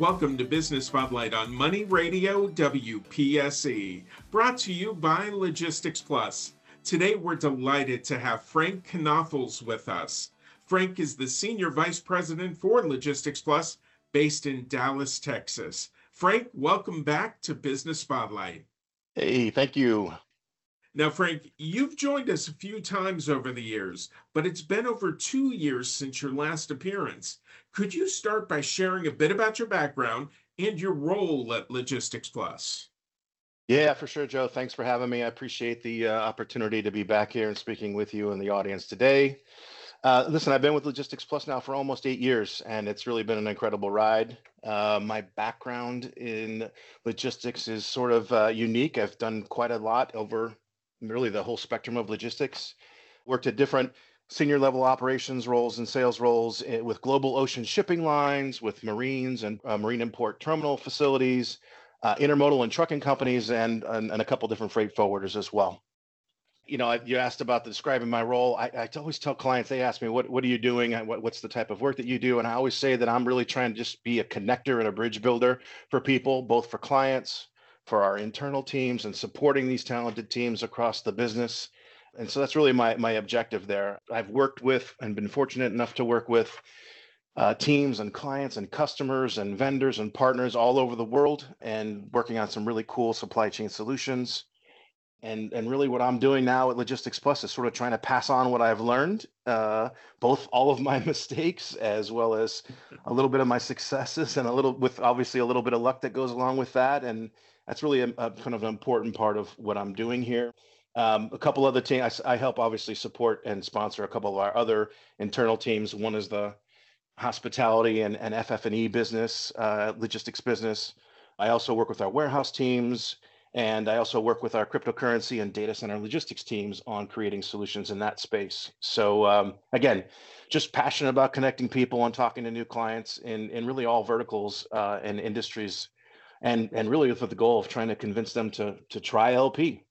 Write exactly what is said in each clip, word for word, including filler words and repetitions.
Welcome to Business Spotlight on Money Radio W P S E, brought to you by Logistics Plus. Today, we're delighted to have Frank Knothels with us. Frank is the Senior Vice President for Logistics Plus, based in Dallas, Texas. Frank, welcome back to Business Spotlight. Hey, thank you. Now, Frank, you've joined us a few times over the years, but it's been over two years since your last appearance. Could you start by sharing a bit about your background and your role at Logistics Plus? Yeah, for sure, Joe. Thanks for having me. I appreciate the uh, opportunity to be back here and speaking with you and the audience today. Uh, listen, I've been with Logistics Plus now for almost eight years, and it's really been an incredible ride. Uh, my background in logistics is sort of uh, unique. I've done quite a lot over really the whole spectrum of logistics. Worked at different senior level operations roles and sales roles eh, with global ocean shipping lines, with marines and uh, marine import terminal facilities, uh, intermodal and trucking companies, and, and, and a couple different freight forwarders as well. You know, you asked about the describing my role. I, I always tell clients, they ask me, what, what are you doing? What, what's the type of work that you do? And I always say that I'm really trying to just be a connector and a bridge builder for people, both for clients, for our internal teams, and supporting these talented teams across the business. And so that's really my, my objective there. I've worked with and been fortunate enough to work with uh, teams and clients and customers and vendors and partners all over the world, and working on some really cool supply chain solutions. And, and really what I'm doing now at Logistics Plus is sort of trying to pass on what I've learned, uh, both all of my mistakes as well as a little bit of my successes, and a little with obviously a little bit of luck that goes along with that. And that's really a, a kind of an important part of what I'm doing here. Um, a couple other teams, I, I help obviously support and sponsor a couple of our other internal teams. One is the hospitality and, and F F and E business, uh, logistics business. I also work with our warehouse teams. And I also work with our cryptocurrency and data center logistics teams on creating solutions in that space. So um, again, just passionate about connecting people and talking to new clients in, in really all verticals uh, and industries, and, and really with the goal of trying to convince them to, to try L P.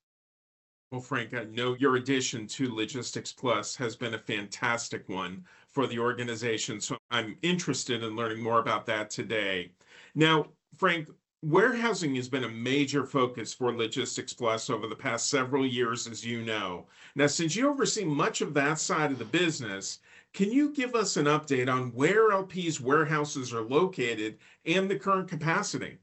Well, Frank, I know your addition to Logistics Plus has been a fantastic one for the organization, so I'm interested in learning more about that today. Now, Frank, warehousing has been a major focus for Logistics Plus over the past several years, as you know. Now, since you oversee much of that side of the business, can you give us an update on where L P's warehouses are located and the current capacity?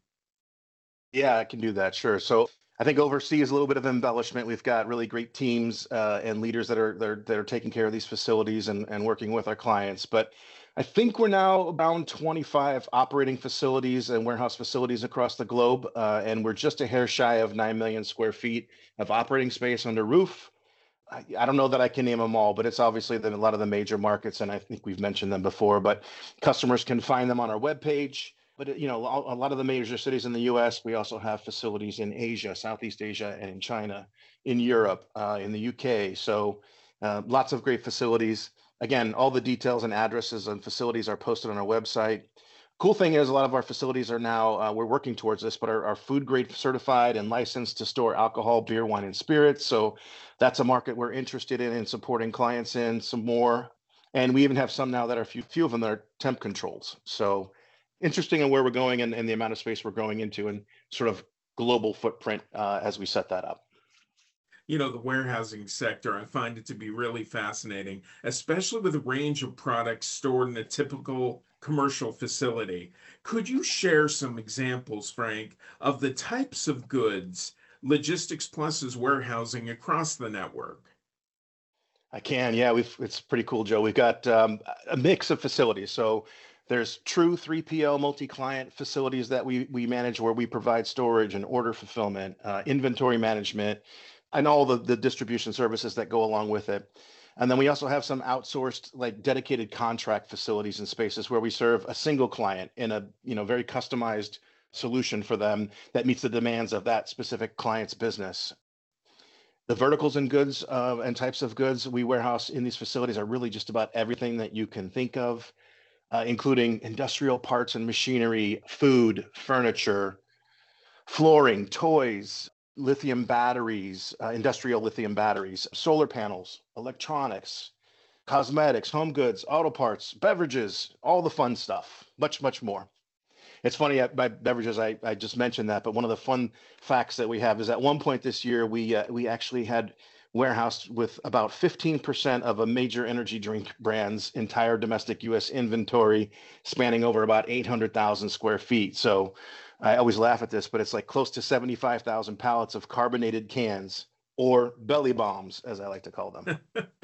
Yeah, I can do that. Sure. So I think overseas a little bit of embellishment. We've got really great teams uh, and leaders that are, that are that are taking care of these facilities and, and working with our clients. But I think we're now around twenty-five operating facilities and warehouse facilities across the globe, uh, and we're just a hair shy of nine million square feet of operating space under roof. I, I don't know that I can name them all, but it's obviously the, a lot of the major markets, and I think we've mentioned them before. But customers can find them on our webpage. But you know, a lot of the major cities in the U S, we also have facilities in Asia, Southeast Asia, and in China, in Europe, uh, in the U K. So uh, lots of great facilities. Again, all the details and addresses and facilities are posted on our website. Cool thing is a lot of our facilities are now, uh, we're working towards this, but are, are food grade certified and licensed to store alcohol, beer, wine, and spirits. So that's a market we're interested in and supporting clients in some more. And we even have some now that are few, few of them that are temp controls. So interesting in where we're going and, and the amount of space we're going into, and sort of global footprint uh, as we set that up. You know, the warehousing sector, I find it to be really fascinating, especially with the range of products stored in a typical commercial facility. Could you share some examples, Frank, of the types of goods Logistics Plus is warehousing across the network? I can, yeah, we've, it's pretty cool, Joe. We've got um, a mix of facilities. So there's true three P L multi-client facilities that we we manage, where we provide storage and order fulfillment, uh, inventory management, and all the, the distribution services that go along with it. And then we also have some outsourced, like dedicated contract facilities and spaces where we serve a single client in a you know very customized solution for them that meets the demands of that specific client's business. The verticals and goods uh, and types of goods we warehouse in these facilities are really just about everything that you can think of, uh, including industrial parts and machinery, food, furniture, flooring, toys, lithium batteries, uh, industrial lithium batteries, solar panels, electronics, cosmetics, home goods, auto parts, beverages, all the fun stuff, much, much more. It's funny, at my beverages, I, I just mentioned that, but one of the fun facts that we have is at one point this year, we uh, we actually had warehoused with about fifteen percent of a major energy drink brand's entire domestic U S inventory, spanning over about eight hundred thousand square feet. So I always laugh at this, but it's like close to seventy-five thousand pallets of carbonated cans, or belly bombs, as I like to call them.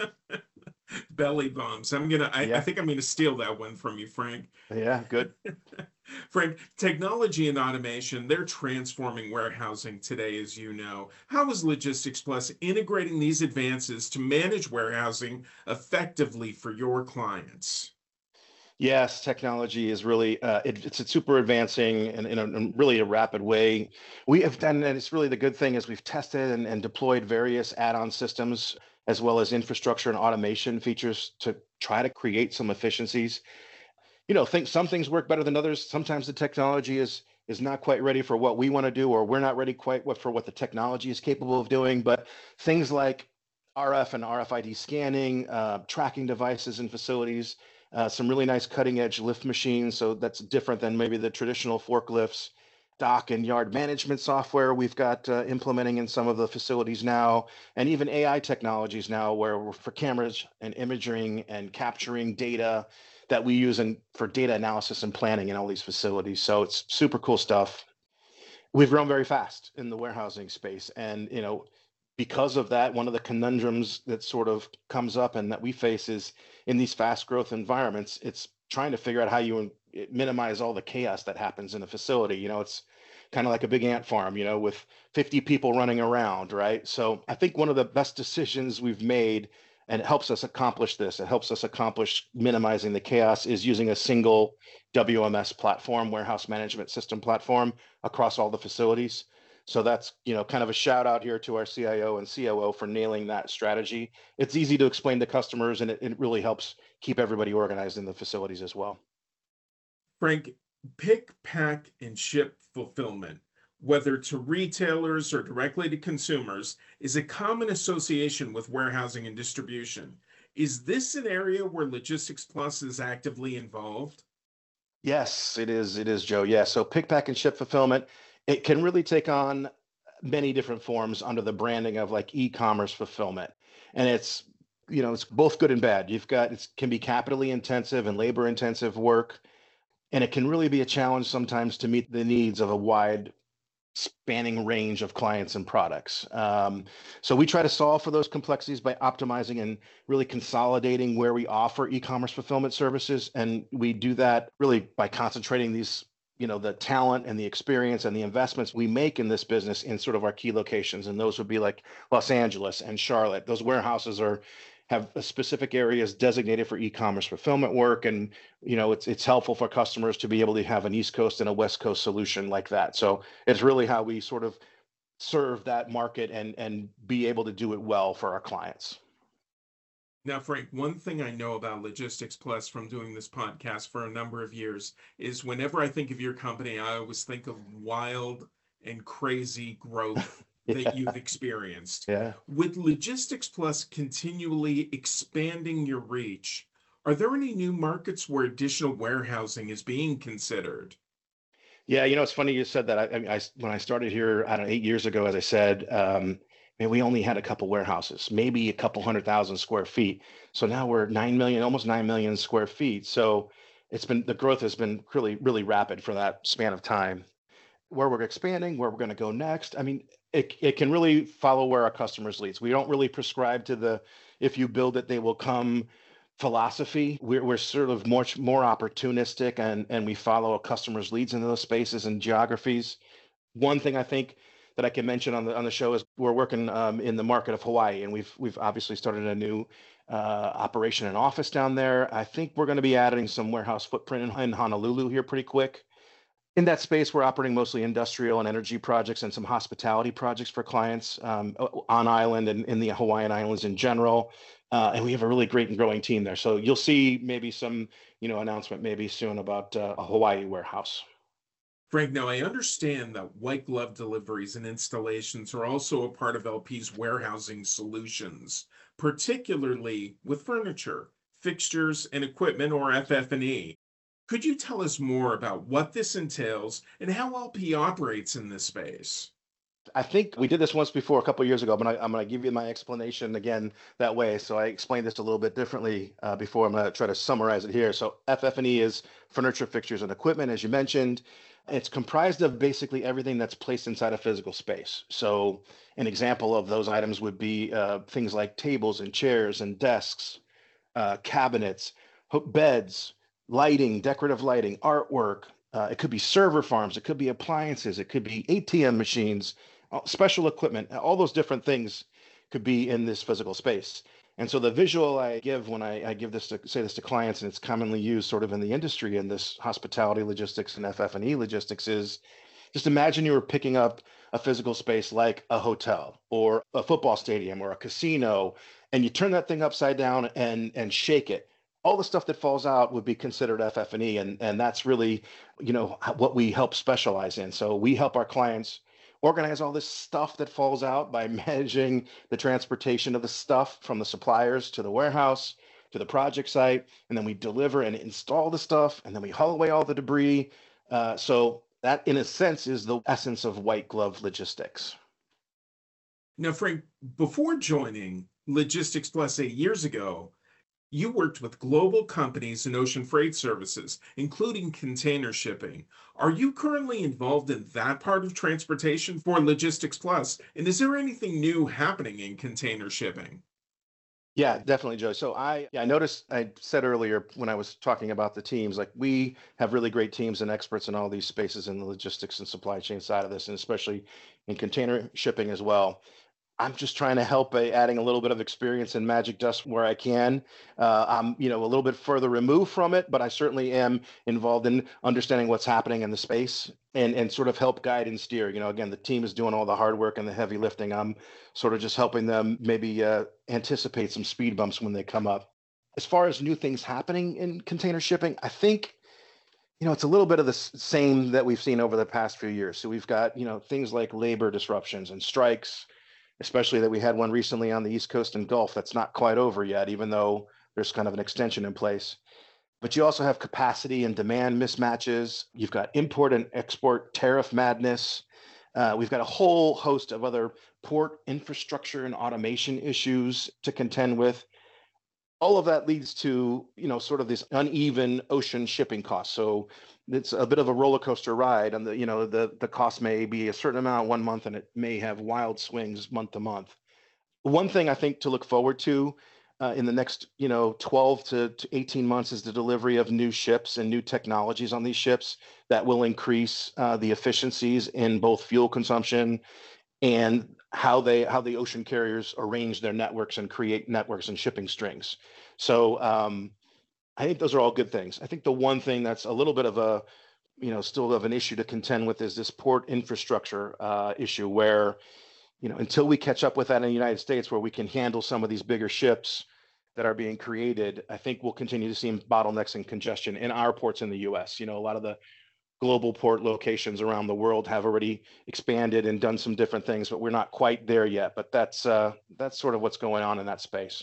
Belly bombs. I'm gonna, I, I Yeah, think I'm gonna steal that one from you, Frank. yeah, good. Frank, technology and automation, they're transforming warehousing today, as you know. How is Logistics Plus integrating these advances to manage warehousing effectively for your clients? Yes, technology is really uh, it, it's it's super advancing in, in, a, in really a rapid way. We have done, and it's really the good thing is we've tested and, and deployed various add-on systems as well as infrastructure and automation features to try to create some efficiencies. You know, think some things work better than others. Sometimes the technology is is not quite ready for what we want to do, or we're not ready quite what for what the technology is capable of doing. But things like R F and R F I D scanning, uh, tracking devices in facilities, uh, some really nice cutting edge lift machines. So that's different than maybe the traditional forklifts. Dock and yard management software we've got uh, implementing in some of the facilities now, and even A I technologies now, where we're for cameras and imaging and capturing data that we use in for data analysis and planning in all these facilities. So it's super cool stuff. We've grown very fast in the warehousing space, and you know, because of that, one of the conundrums that sort of comes up and that we face is in these fast growth environments, it's trying to figure out how you minimize all the chaos that happens in a facility. You know, it's kind of like a big ant farm, you know, with fifty people running around, right? So I think one of the best decisions we've made, and it helps us accomplish this, it helps us accomplish minimizing the chaos, is using a single W M S platform, warehouse management system platform, across all the facilities. So that's, you know, kind of a shout out here to our C I O and C O O for nailing that strategy. It's easy to explain to customers, and it, it really helps keep everybody organized in the facilities as well. Frank, pick, pack, and ship fulfillment, whether to retailers or directly to consumers, is a common association with warehousing and distribution. Is this an area where Logistics Plus is actively involved? Yes, it is. It is, Joe. Yeah. So pick, pack, and ship fulfillment, it can really take on many different forms under the branding of like e-commerce fulfillment. And it's, you know, it's both good and bad. You've got, it can be capitally intensive and labor intensive work, and it can really be a challenge sometimes to meet the needs of a wide spanning range of clients and products. Um, so we try to solve for those complexities by optimizing and really consolidating where we offer e-commerce fulfillment services. And we do that really by concentrating these, you know, the talent and the experience and the investments we make in this business in sort of our key locations. And those would be like Los Angeles and Charlotte. Those warehouses are have specific areas designated for e-commerce fulfillment work, and you know it's it's helpful for customers to be able to have an East Coast and a West Coast solution like that. So it's really how we sort of serve that market and and be able to do it well for our clients. Now, Frank, one thing I know about Logistics Plus from doing this podcast for a number of years is whenever I think of your company, I always think of wild and crazy growth that Yeah, you've experienced. yeah. With Logistics Plus continually expanding your reach, are there any new markets where additional warehousing is being considered? Yeah, you know, it's funny you said that. I, I, mean, I when I started here, I don't know, eight years ago, as I said, um, man, we only had a couple warehouses, maybe a couple hundred thousand square feet. So now we're nine million, almost nine million square feet. So it's been the growth has been really, really rapid for that span of time. Where we're expanding, where we're going to go next. I mean, it it can really follow where our customers leads. We don't really prescribe to the if you build it, they will come philosophy. We're we're sort of much more opportunistic, and and we follow a customer's leads in those spaces and geographies. One thing I think that I can mention on the on the show is we're working um, in the market of Hawaii, and we've we've obviously started a new uh, operation and office down there. I think we're going to be adding some warehouse footprint in, in Honolulu here pretty quick. In that space, we're operating mostly industrial and energy projects and some hospitality projects for clients um, on island and in the Hawaiian Islands in general. Uh, and we have a really great and growing team there. So you'll see maybe some, you know, announcement maybe soon about uh, a Hawaii warehouse. Frank, now I understand that white glove deliveries and installations are also a part of L P's warehousing solutions, particularly with furniture, fixtures, and equipment or F F and E. Could you tell us more about what this entails and how L P operates in this space? I think we did this once before a couple of years ago, but I, I'm going to give you my explanation again that way. So I explained this a little bit differently uh, before. I'm going to try to summarize it here. So F F and E is furniture, fixtures, and equipment, as you mentioned. It's comprised of basically everything that's placed inside a physical space. So an example of those items would be uh, things like tables and chairs and desks, uh, cabinets, ho- beds, lighting, decorative lighting, artwork. Uh, it could be server farms, it could be appliances, it could be A T M machines, uh, special equipment. All those different things could be in this physical space. And so the visual I give when I, I give this to say this to clients, and it's commonly used sort of in the industry in this hospitality logistics and F F and E logistics, is just imagine you were picking up a physical space like a hotel or a football stadium or a casino, and you turn that thing upside down and and shake it. All the stuff that falls out would be considered F F and E, and and that's really, you know, what we help specialize in. So we help our clients organize all this stuff that falls out by managing the transportation of the stuff from the suppliers to the warehouse to the project site, and then we deliver and install the stuff, and then we haul away all the debris. Uh, so that, in a sense, is the essence of white glove logistics. Now, Frank, before joining Logistics Plus eight years ago, you worked with global companies in ocean freight services, including container shipping. Are you currently involved in that part of transportation for Logistics Plus? And is there anything new happening in container shipping? Yeah, definitely, Joe. So I, yeah, I noticed I said earlier when I was talking about the teams, like we have really great teams and experts in all these spaces in the logistics and supply chain side of this, and especially in container shipping as well. I'm just trying to help by adding a little bit of experience in Magic Dust where I can. Uh, I'm, you know, a little bit further removed from it, but I certainly am involved in understanding what's happening in the space and and sort of help guide and steer. You know, again, the team is doing all the hard work and the heavy lifting. I'm sort of just helping them maybe uh, anticipate some speed bumps when they come up. As far as new things happening in container shipping, I think you know, it's a little bit of the s- same that we've seen over the past few years. So we've got, you know, things like labor disruptions and strikes, especially that we had one recently on the East Coast and Gulf that's not quite over yet, even though there's kind of an extension in place. But you also have capacity and demand mismatches. You've got import and export tariff madness. Uh, we've got a whole host of other port infrastructure and automation issues to contend with. All of that leads to, you know, sort of this uneven ocean shipping cost. So it's a bit of a roller coaster ride, and the, you know, the the cost may be a certain amount one month, and it may have wild swings month to month. One thing I think to look forward to uh, in the next, you know, twelve to, to eighteen months is the delivery of new ships and new technologies on these ships that will increase uh, the efficiencies in both fuel consumption and how they how the ocean carriers arrange their networks and create networks and shipping strings. So um, I think those are all good things. I think the one thing that's a little bit of a you know still of an issue to contend with is this port infrastructure uh, issue where you know until we catch up with that in the United States where we can handle some of these bigger ships that are being created, I think we'll continue to see bottlenecks and congestion in our ports in the U S. You know, a lot of the global port locations around the world have already expanded and done some different things, but we're not quite there yet. But that's uh, that's sort of what's going on in that space.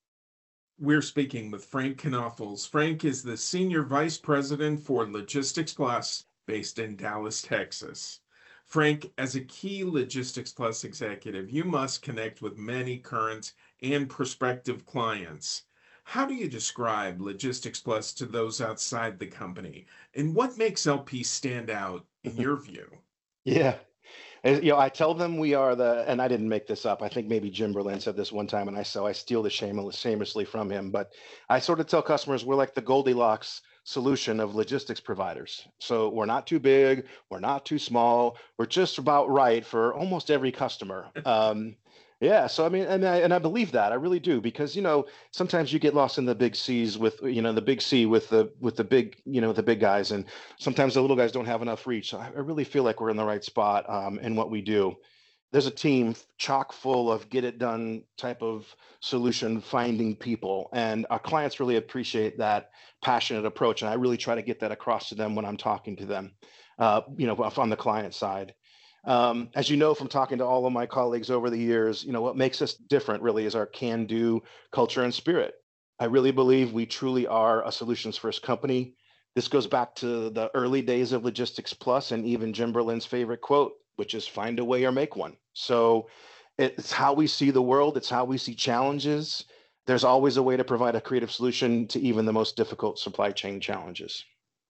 We're speaking with Frank Knuffles. Frank is the Senior Vice President for Logistics Plus based in Dallas, Texas. Frank, as a key Logistics Plus executive, you must connect with many current and prospective clients. How do you describe Logistics Plus to those outside the company? And what makes L P stand out in your view? Yeah. As- You know, I tell them we are the, and I didn't make this up. I think maybe Jim Berlin said this one time, and I so I steal the shameless, shamelessly from him. But I sort of tell customers we're like the Goldilocks solution of logistics providers. So we're not too big, we're not too small, we're just about right for almost every customer. Um, yeah, so I mean, and I and I believe that I really do because you know sometimes you get lost in the big seas with you know the big sea with the with the big you know the big guys, and sometimes the little guys don't have enough reach. So I, I really feel like we're in the right spot um, in what we do. There's a team chock full of get it done type of solution finding people, and our clients really appreciate that passionate approach. And I really try to get that across to them when I'm talking to them, uh, you know, on the client side. Um, as you know from talking to all of my colleagues over the years, you know what makes us different really is our can-do culture and spirit. I really believe we truly are a solutions first company This goes back to the early days of Logistics Plus and even Jim Berlin's favorite quote, which is find a way or make one. So it's how we see the world, it's how we see challenges. There's always a way to provide a creative solution to even the most difficult supply chain challenges.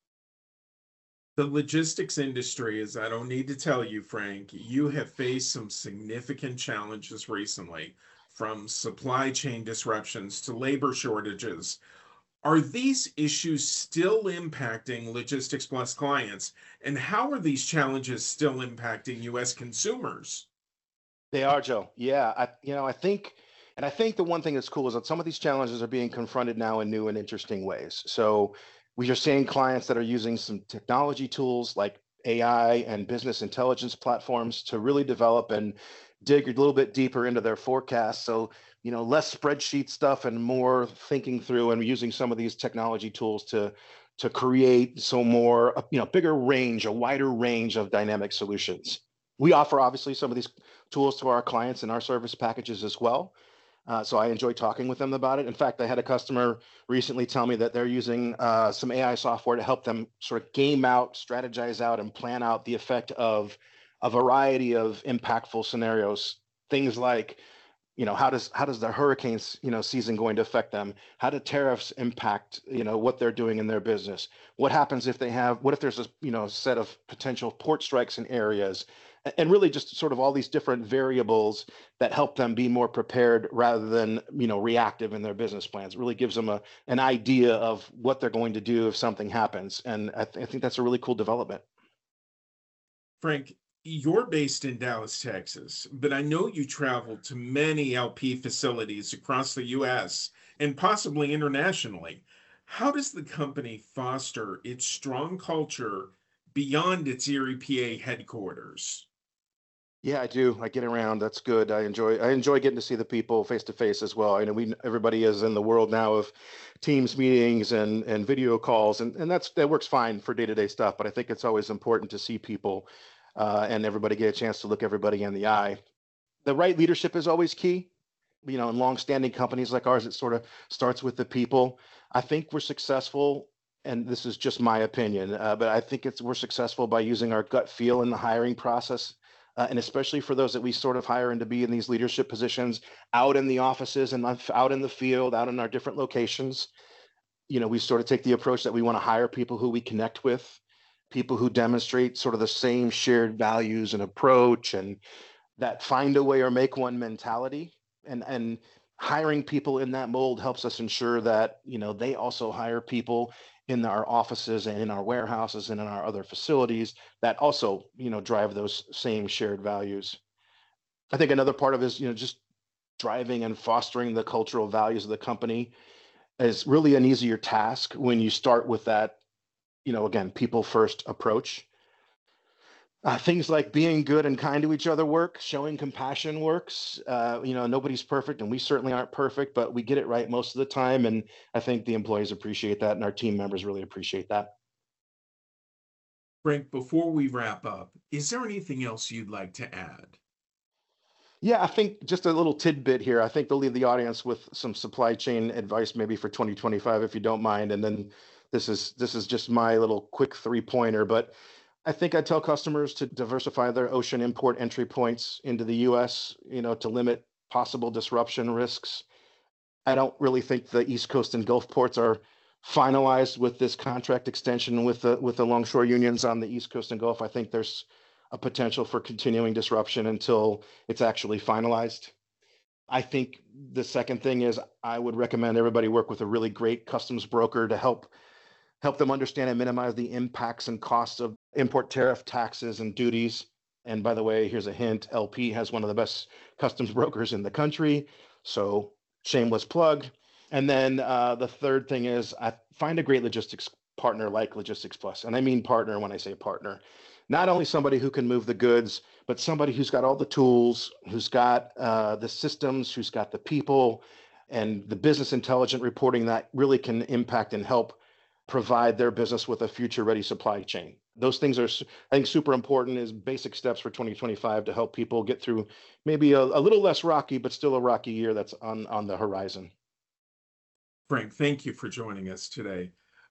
The logistics industry, as I don't need to tell you, Frank, you have faced some significant challenges recently, from supply chain disruptions to labor shortages. Are these issues still impacting Logistics Plus clients? And how are these challenges still impacting U S consumers? They are, Joe. Yeah, I, you know, I think, and I think the one thing that's cool is that some of these challenges are being confronted now in new and interesting ways. So we are seeing clients that are using some technology tools like A I and business intelligence platforms to really develop and dig a little bit deeper into their forecasts. So, you know, less spreadsheet stuff and more thinking through and using some of these technology tools to to create some more, you know, bigger range, a wider range of dynamic solutions. We offer obviously some of these tools to our clients in our service packages as well. Uh, so I enjoy talking with them about it. In fact, I had a customer recently tell me that they're using uh, some A I software to help them sort of game out, strategize out, and plan out the effect of a variety of impactful scenarios. Things like, you know, how does how does the hurricanes, you know, season going to affect them? How do tariffs impact, you know, what they're doing in their business? What happens if they have, what if there's a, you know, set of potential port strikes in areas? And really just sort of all these different variables that help them be more prepared rather than, you know, reactive in their business plans. It really gives them a an idea of what they're going to do if something happens. And I, th- I think that's a really cool development. Frank, you're based in Dallas, Texas, but I know you travel to many L P facilities across the U S and possibly internationally. How does the company foster its strong culture beyond its Erie, P A headquarters? Yeah, I do. I get around. That's good. I enjoy I enjoy getting to see the people face to face as well. I know we everybody is in the world now of Teams meetings and and video calls, and and that's that works fine for day-to-day stuff, but I think it's always important to see people uh, and everybody get a chance to look everybody in the eye. The right leadership is always key. You know, in long-standing companies like ours, it sort of starts with the people. I think we're successful, and this is just my opinion, uh, but I think it's we're successful by using our gut feel in the hiring process, uh, and especially for those that we sort of hire in to be in these leadership positions, out in the offices and out in the field, out in our different locations. You know, we sort of take the approach that we want to hire people who we connect with, people who demonstrate sort of the same shared values and approach, and that find a way or make one mentality. And and hiring people in that mold helps us ensure that, you know, they also hire people in our offices and in our warehouses and in our other facilities that also, you know, drive those same shared values. I think another part of it is, you know, just driving and fostering the cultural values of the company is really an easier task when you start with that, you know, again, people first approach. Uh, things like being good and kind to each other work, showing compassion works. Uh, you know, nobody's perfect, and we certainly aren't perfect, but we get it right most of the time. And I think the employees appreciate that, and our team members really appreciate that. Frank, before we wrap up, is there anything else you'd like to add? Yeah, I think just a little tidbit here. I think they'll leave the audience with some supply chain advice, maybe for twenty twenty-five, if you don't mind. And then this is this is just my little quick three pointer, but I think I tell customers to diversify their ocean import entry points into the U S, you know, to limit possible disruption risks. I don't really think the East Coast and Gulf ports are finalized with this contract extension with the with the longshore unions on the East Coast and Gulf. I think there's a potential for continuing disruption until it's actually finalized. I think the second thing is I would recommend everybody work with a really great customs broker to help help them understand and minimize the impacts and costs of import tariff taxes and duties. And by the way, here's a hint, L P has one of the best customs brokers in the country. So shameless plug. And then uh, the third thing is I find a great logistics partner like Logistics Plus. And I mean partner when I say partner. Not only somebody who can move the goods, but somebody who's got all the tools, who's got uh, the systems, who's got the people, and the business intelligent reporting that really can impact and help provide their business with a future ready supply chain. Those things are, I think, super important as basic steps for twenty twenty-five to help people get through maybe a, a little less rocky, but still a rocky year that's on, on the horizon. Frank, thank you for joining us today.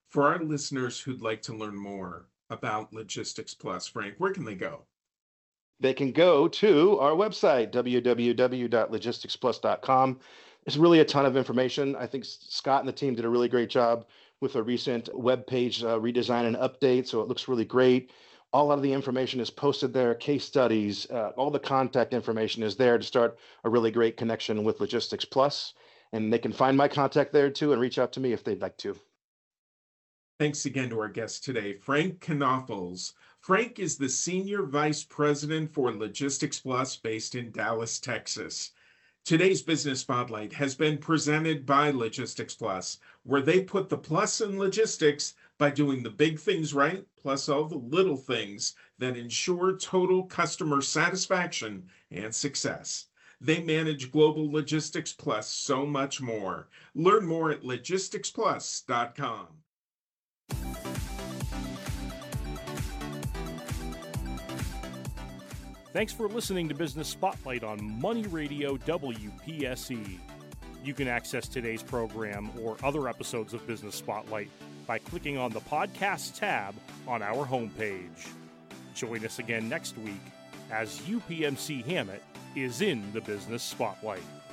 For our listeners who'd like to learn more about Logistics Plus, Frank, where can they go? They can go to our website, w w w dot logistics plus dot com. There's really a ton of information. I think Scott and the team did a really great job with a recent web page uh, redesign and update, so it looks really great. All of the information is posted there, case studies, uh, all the contact information is there to start a really great connection with Logistics Plus. And they can find my contact there too and reach out to me if they'd like to. Thanks again to our guest today, Frank Knuffels. Frank is the Senior Vice President for Logistics Plus based in Dallas, Texas. Today's Business Spotlight has been presented by Logistics Plus, where they put the plus in logistics by doing the big things right, plus all the little things that ensure total customer satisfaction and success. They manage Global Logistics Plus so much more. Learn more at logistics plus dot com. Thanks for listening to Business Spotlight on Money Radio W P S E. You can access today's program or other episodes of Business Spotlight by clicking on the Podcasts tab on our homepage. Join us again next week as U P M C Hammett is in the Business Spotlight.